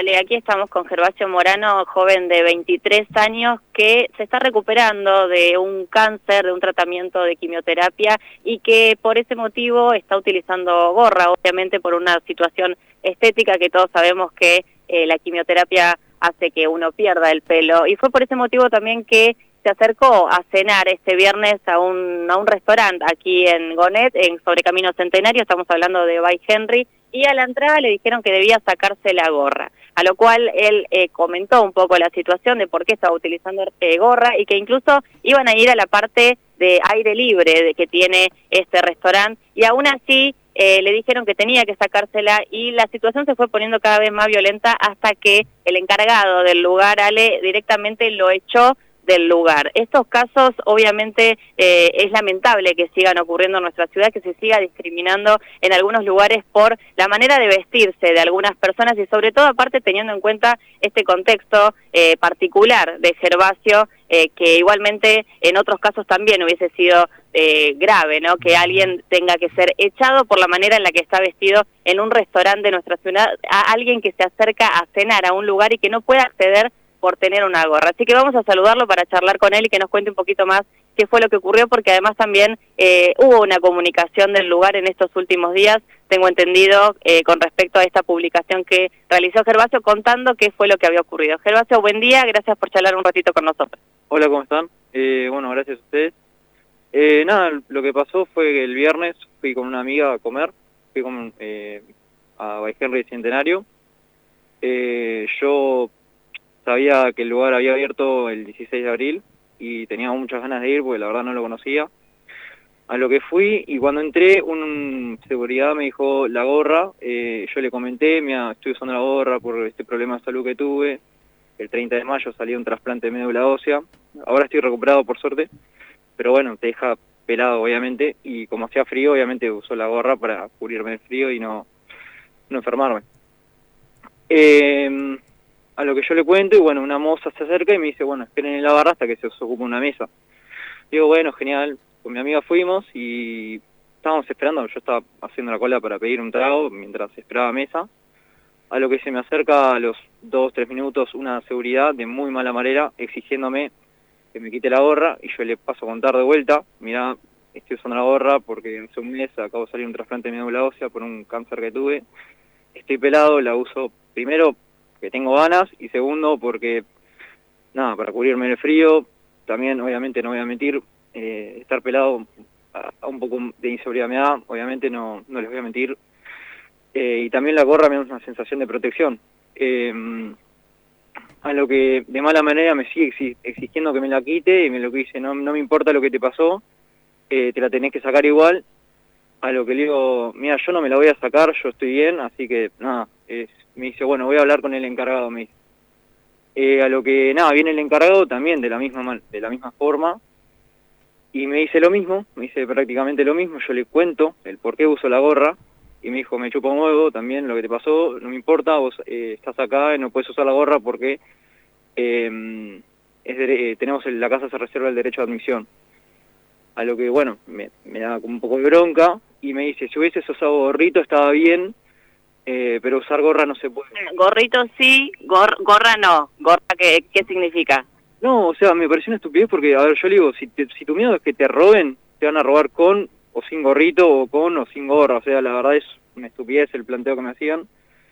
Ale, aquí estamos con Gervasio Morano, joven de 23 años que se está recuperando de un cáncer, de un tratamiento de quimioterapia y que por ese motivo está utilizando gorra, obviamente por una situación estética que todos sabemos que la quimioterapia hace que uno pierda el pelo. Y fue por ese motivo también que se acercó a cenar este viernes a un restaurante aquí en Gonet, sobre Camino Centenario, estamos hablando de By Henry, y a la entrada le dijeron que debía sacarse la gorra, a lo cual él comentó un poco la situación de por qué estaba utilizando gorra y que incluso iban a ir a la parte de aire libre que tiene este restaurante, y aún así le dijeron que tenía que sacársela, y la situación se fue poniendo cada vez más violenta hasta que el encargado del lugar, Ale, directamente lo echó del lugar. Estos casos, obviamente, es lamentable que sigan ocurriendo en nuestra ciudad, que se siga discriminando en algunos lugares por la manera de vestirse de algunas personas y sobre todo, aparte, teniendo en cuenta este contexto particular de Gervasio, que igualmente en otros casos también hubiese sido grave, ¿no? Que alguien tenga que ser echado por la manera en la que está vestido en un restaurante de nuestra ciudad, a alguien que se acerca a cenar a un lugar y que no puede acceder por tener una gorra. Así que vamos a saludarlo para charlar con él y que nos cuente un poquito más qué fue lo que ocurrió, porque además también hubo una comunicación del lugar en estos últimos días, tengo entendido, con respecto a esta publicación que realizó Gervasio contando qué fue lo que había ocurrido. Gervasio, buen día, gracias por charlar un ratito con nosotros. Hola, ¿cómo están? Bueno, gracias a ustedes. Nada, lo que pasó fue que el viernes fui con una amiga a comer, fui a By Henry Centenario. Yo sabía que el lugar había abierto el 16 de abril y tenía muchas ganas de ir porque la verdad no lo conocía. A lo que fui, y cuando entré, un seguridad me dijo la gorra. Yo le comenté, mira, estoy usando la gorra por este problema de salud que tuve. El 30 de mayo salí un trasplante de médula ósea. Ahora estoy recuperado por suerte, pero bueno, te deja pelado obviamente, y como hacía frío, obviamente usó la gorra para cubrirme el frío y no enfermarme. A lo que yo le cuento, y bueno, una moza se acerca y me dice, bueno, esperen en la barra hasta que se os ocupe una mesa. Digo, bueno, genial. Con mi amiga fuimos y estábamos esperando, yo estaba haciendo la cola para pedir un trago mientras esperaba mesa. A lo que se me acerca a los 2-3 minutos una seguridad de muy mala manera exigiéndome que me quite la gorra, y yo le paso a contar de vuelta, mirá, estoy usando la gorra porque hace un mes acabo de salir un trasplante de médula ósea por un cáncer que tuve. Estoy pelado, la uso primero que tengo ganas, y segundo porque, nada, para cubrirme el frío. También, obviamente, no voy a mentir, estar pelado a un poco de inseguridad me da, obviamente no les voy a mentir. Y también la gorra me da una sensación de protección. A lo que de mala manera me sigue exigiendo que me la quite, y me lo que dice, no me importa lo que te pasó, te la tenés que sacar igual. A lo que le digo, mira, yo no me la voy a sacar, yo estoy bien, así que nada. Me dice, bueno, voy a hablar con el encargado, me dice. A lo que nada, viene el encargado también de la misma forma, y me dice lo mismo, me dice prácticamente lo mismo. Yo le cuento el por qué uso la gorra, y me dijo, me chupa un huevo también lo que te pasó, no me importa, vos estás acá y no puedes usar la gorra porque la casa se reserva el derecho de admisión. A lo que, bueno, me da como un poco de bronca, y me dice, si hubieses usado gorrito estaba bien, pero usar gorra no se puede. Gorrito sí, gorra no. ¿Gorra qué significa? No, o sea, me pareció una estupidez porque, a ver, yo le digo, si tu miedo es que te roben, te van a robar con o sin gorrito, o con o sin gorra. O sea, la verdad es una estupidez el planteo que me hacían.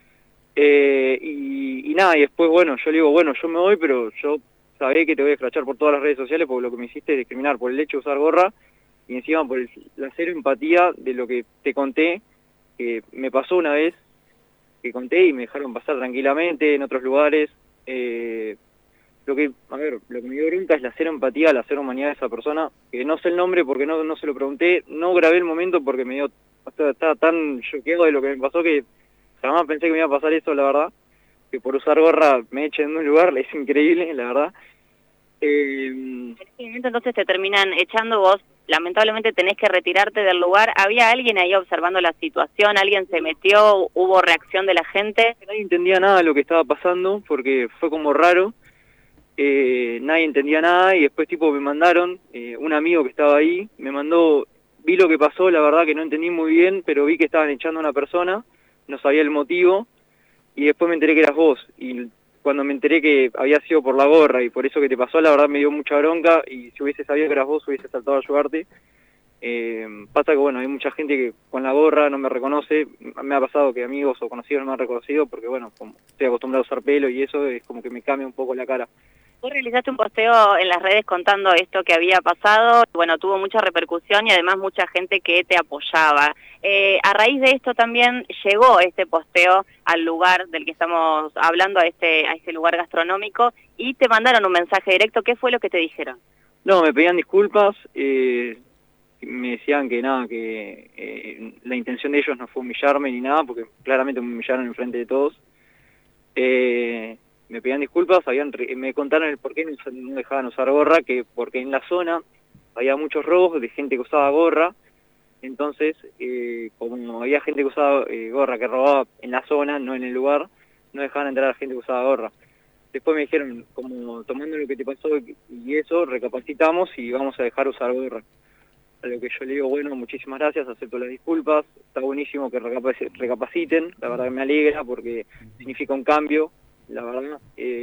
Y nada, y después, bueno, yo le digo, bueno, yo me voy, pero yo sabré que te voy a escrachar por todas las redes sociales porque lo que me hiciste es discriminar por el hecho de usar gorra, y encima por la cero empatía de lo que te conté, que me pasó una vez, que conté y me dejaron pasar tranquilamente en otros lugares. Lo que me dio bronca es la cero empatía, la cero humanidad de esa persona, que no sé el nombre porque no se lo pregunté, no grabé el momento porque estaba tan choqueado de lo que me pasó que jamás pensé que me iba a pasar eso, la verdad. Que por usar gorra me echen de un lugar, es increíble, la verdad. En este momento entonces te terminan echando, vos lamentablemente tenés que retirarte del lugar. ¿Había alguien ahí observando la situación? ¿Alguien se metió? ¿Hubo reacción de la gente? Nadie entendía nada de lo que estaba pasando porque fue como raro. Nadie entendía nada, y después tipo me mandaron, un amigo que estaba ahí, me mandó, vi lo que pasó, la verdad que no entendí muy bien, pero vi que estaban echando a una persona, no sabía el motivo. y después me enteré que eras vos, y cuando me enteré que había sido por la gorra y por eso que te pasó, la verdad me dio mucha bronca, y si hubiese sabido que eras vos hubiese saltado a ayudarte. Pasa que bueno, hay mucha gente que con la gorra no me reconoce, me ha pasado que amigos o conocidos no me han reconocido porque bueno, como estoy acostumbrado a usar pelo y eso es como que me cambia un poco la cara. Vos realizaste un posteo en las redes contando esto que había pasado, bueno, tuvo mucha repercusión y además mucha gente que te apoyaba. A raíz de esto también llegó este posteo al lugar del que estamos hablando, a este lugar gastronómico, y te mandaron un mensaje directo. ¿Qué fue lo que te dijeron? No, me pedían disculpas, me decían que nada, que la intención de ellos no fue humillarme ni nada, porque claramente me humillaron enfrente de todos. Me pedían disculpas, me contaron el por qué no dejaban usar gorra, que porque en la zona había muchos robos de gente que usaba gorra, entonces como había gente que usaba gorra, que robaba en la zona, no en el lugar, no dejaban entrar a la gente que usaba gorra. Después me dijeron, como tomando lo que te pasó y eso, recapacitamos y vamos a dejar usar gorra. A lo que yo le digo, bueno, muchísimas gracias, acepto las disculpas, está buenísimo que recapaciten, la verdad que me alegra porque significa un cambio, la verdad.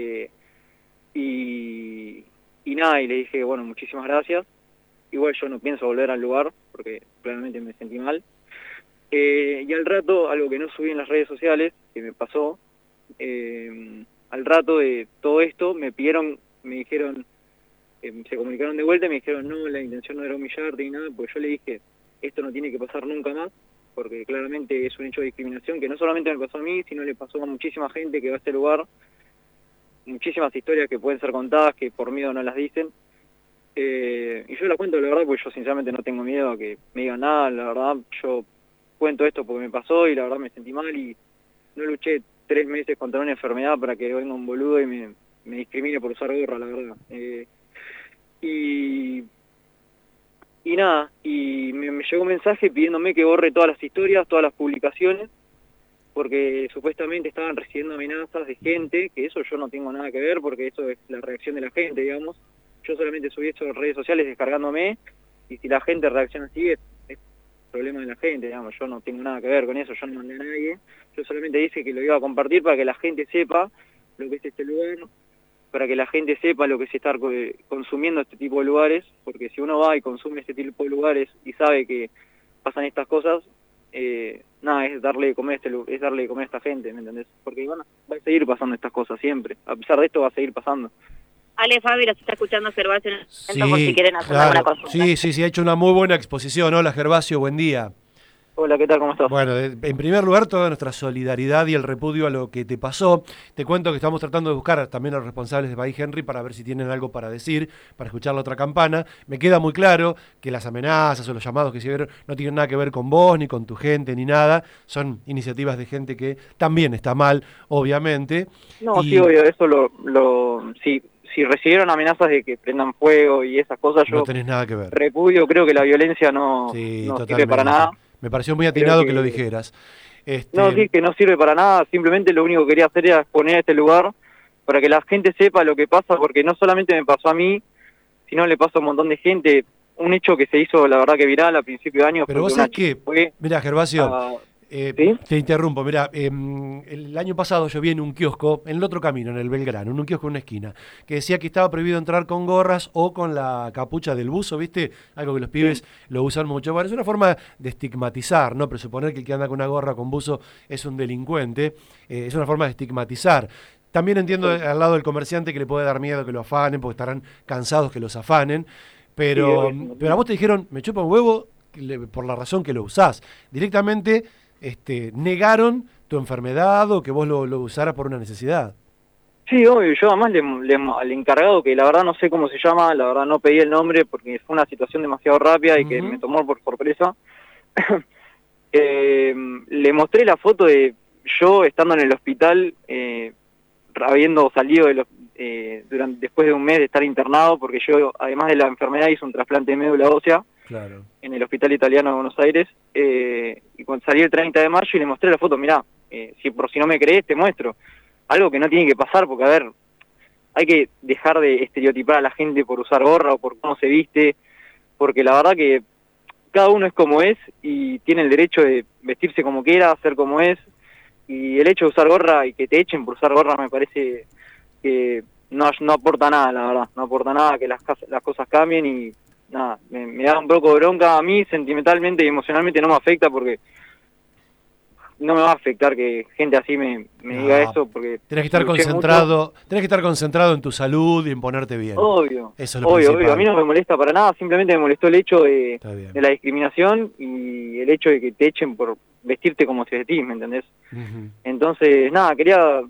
Y nada, y le dije, bueno, muchísimas gracias. Igual yo no pienso volver al lugar porque claramente me sentí mal. Y al rato, algo que no subí en las redes sociales, que me pasó, al rato de todo esto me dijeron, se comunicaron de vuelta y me dijeron, no, la intención no era humillarte ni nada, porque yo le dije, esto no tiene que pasar nunca más, porque claramente es un hecho de discriminación que no solamente me pasó a mí, sino le pasó a muchísima gente que va a este lugar, muchísimas historias que pueden ser contadas, que por miedo no las dicen, y yo la cuento la verdad, porque yo sinceramente no tengo miedo a que me digan nada, la verdad, yo cuento esto porque me pasó y la verdad me sentí mal y no luché 3 meses contra una enfermedad para que venga un boludo y me discrimine por usar gorra, la verdad. Y nada, y me llegó un mensaje pidiéndome que borre todas las historias, todas las publicaciones, porque supuestamente estaban recibiendo amenazas de gente, que eso yo no tengo nada que ver, porque eso es la reacción de la gente, digamos. Yo solamente subí esto en redes sociales descargándome, y si la gente reacciona así, es problema de la gente, digamos. Yo no tengo nada que ver con eso, yo no mandé a nadie. Yo solamente dije que lo iba a compartir para que la gente sepa lo que es este lugar, para que la gente sepa lo que es estar consumiendo este tipo de lugares, porque si uno va y consume este tipo de lugares y sabe que pasan estas cosas, nada, es darle de comer a esta gente, ¿me entendés? Porque bueno, va a seguir pasando estas cosas siempre, a pesar de esto va a seguir pasando. Ale, Fabi, los está escuchando Gervasio en el momento por si quieren hacer alguna consulta. Sí, ha hecho una muy buena exposición. Hola, Gervasio, buen día. Hola, ¿qué tal? ¿Cómo estás? Bueno, en primer lugar, toda nuestra solidaridad y el repudio a lo que te pasó. Te cuento que estamos tratando de buscar también a los responsables de País Henry para ver si tienen algo para decir, para escuchar la otra campana. Me queda muy claro que las amenazas o los llamados que se vieron no tienen nada que ver con vos, ni con tu gente, ni nada. Son iniciativas de gente que también está mal, obviamente. No, sí, obvio, eso si recibieron amenazas de que prendan fuego y esas cosas, yo no tenés nada que ver. Repudio, creo que la violencia no sirve para nada. Me pareció muy atinado que lo dijeras. No, sí, que no sirve para nada, simplemente lo único que quería hacer era exponer a este lugar para que la gente sepa lo que pasa, porque no solamente me pasó a mí, sino le pasó a un montón de gente. Un hecho que se hizo, la verdad, que viral a principios de año. Pero vos sabés que, mirá, Gervasio, ¿sí? Te interrumpo, mirá, el año pasado yo vi en un kiosco, en el otro camino, en el Belgrano, en un kiosco en una esquina, que decía que estaba prohibido entrar con gorras o con la capucha del buzo, ¿viste? Algo que los pibes lo usan mucho. Bueno, es una forma de estigmatizar, ¿no? Presuponer que el que anda con una gorra con buzo es un delincuente, es una forma de estigmatizar. También entiendo al lado del comerciante que le puede dar miedo que lo afanen, porque estarán cansados que los afanen, pero a vos te dijeron, me chupa un huevo por la razón que lo usás. Directamente negaron tu enfermedad o que vos lo usaras por una necesidad. Sí, obvio, yo además al encargado, que la verdad no sé cómo se llama, la verdad no pedí el nombre porque fue una situación demasiado rápida y que me tomó por sorpresa, le mostré la foto de yo estando en el hospital, habiendo salido después de un mes de estar internado, porque yo además de la enfermedad hice un trasplante de médula ósea. Claro. En el Hospital Italiano de Buenos Aires, y cuando salí el 30 de mayo y le mostré la foto, mirá, si no me crees te muestro, algo que no tiene que pasar, porque a ver, hay que dejar de estereotipar a la gente por usar gorra o por cómo se viste, porque la verdad que cada uno es como es y tiene el derecho de vestirse como quiera, ser como es, Y el hecho de usar gorra y que te echen por usar gorra me parece que no aporta nada, la verdad. No aporta nada que las cosas cambien y nada, me da un poco de bronca. A mí sentimentalmente y emocionalmente no me afecta porque no me va a afectar que gente así me diga eso porque tenés que estar concentrado, tenés que estar concentrado en tu salud y en ponerte bien. Obvio, eso es lo principal. Obvio, a mí no me molesta para nada, simplemente me molestó el hecho de la discriminación y el hecho de que te echen por vestirte como te vestís, ¿me entendés? Entonces, nada, yo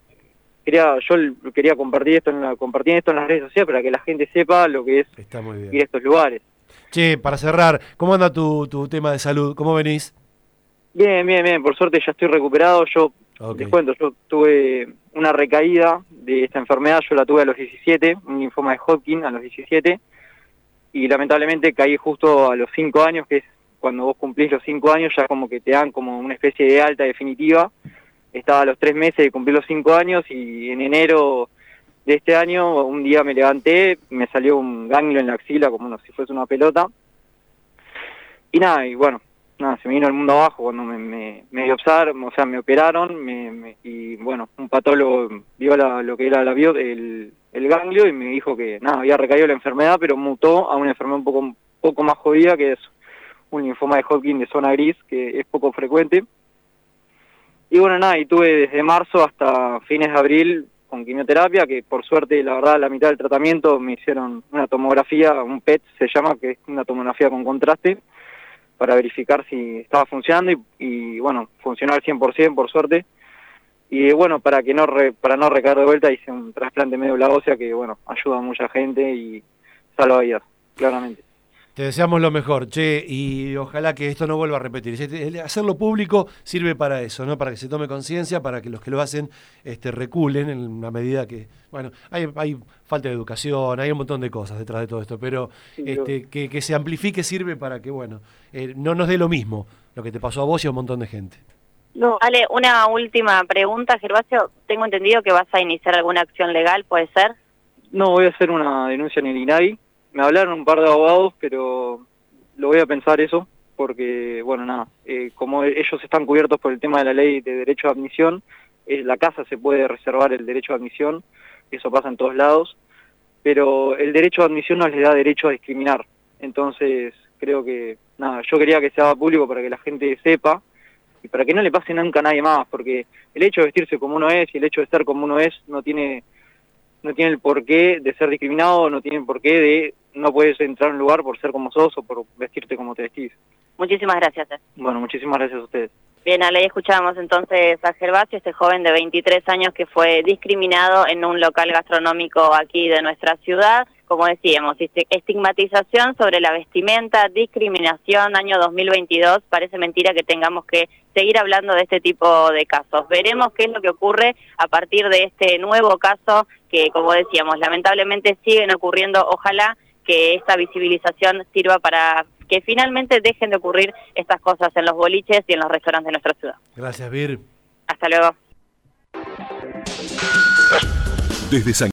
quería compartir esto en las redes sociales para que la gente sepa lo que es ir a estos lugares. Che, para cerrar, ¿cómo anda tu tema de salud? ¿Cómo venís? Bien, por suerte ya estoy recuperado. Yo les cuento, yo tuve una recaída de esta enfermedad, yo la tuve a los 17, un linfoma de Hodgkin a los 17, y lamentablemente caí justo a los 5 años, que es cuando vos cumplís los 5 años, ya como que te dan como una especie de alta definitiva. Estaba a los 3 meses de cumplir los 5 años y en enero de este año, un día me levanté, me salió un ganglio en la axila como si fuese una pelota. Y nada, se me vino el mundo abajo cuando me operaron, y bueno, un patólogo vio lo que era el ganglio y me dijo que nada, había recaído la enfermedad, pero mutó a una enfermedad un poco más jodida, que es un linfoma de Hodgkin de zona gris, que es poco frecuente. Y bueno, nada, y tuve desde marzo hasta fines de abril con quimioterapia, que por suerte, la verdad, a la mitad del tratamiento me hicieron una tomografía, un PET se llama, que es una tomografía con contraste, para verificar si estaba funcionando y bueno, funcionó al 100% por suerte. Y bueno, para no recaer de vuelta hice un trasplante de médula ósea que bueno, ayuda a mucha gente y salva vidas, claramente. Te deseamos lo mejor, che, y ojalá que esto no vuelva a repetir. Hacerlo público sirve para eso, ¿no? Para que se tome conciencia, para que los que lo hacen reculen en una medida que, bueno, hay falta de educación, hay un montón de cosas detrás de todo esto, pero que se amplifique sirve para que, bueno, no nos dé lo mismo lo que te pasó a vos y a un montón de gente. No. Ale, una última pregunta, Gervasio. Tengo entendido que vas a iniciar alguna acción legal, ¿puede ser? No, voy a hacer una denuncia en el INADI. Me hablaron un par de abogados, pero lo voy a pensar eso, porque, bueno, nada, como ellos están cubiertos por el tema de la ley de derecho de admisión, la casa se puede reservar el derecho de admisión, eso pasa en todos lados, pero el derecho de admisión no les da derecho a discriminar. Entonces, creo que, nada, yo quería que se haga público para que la gente sepa, y para que no le pase nunca a nadie más, porque el hecho de vestirse como uno es y el hecho de estar como uno es no tiene el porqué de ser discriminado, no tiene el porqué de no puedes entrar a un lugar por ser como sos o por vestirte como te vestís. Muchísimas gracias. Bueno, muchísimas gracias a ustedes. Bien, Ale, escuchamos entonces a Gervasio, este joven de 23 años que fue discriminado en un local gastronómico aquí de nuestra ciudad. Como decíamos, estigmatización sobre la vestimenta, discriminación, año 2022. Parece mentira que tengamos que seguir hablando de este tipo de casos. Veremos qué es lo que ocurre a partir de este nuevo caso que, como decíamos, lamentablemente siguen ocurriendo. Ojalá que esta visibilización sirva para que finalmente dejen de ocurrir estas cosas en los boliches y en los restaurantes de nuestra ciudad. Gracias, Vir. Hasta luego. Desde San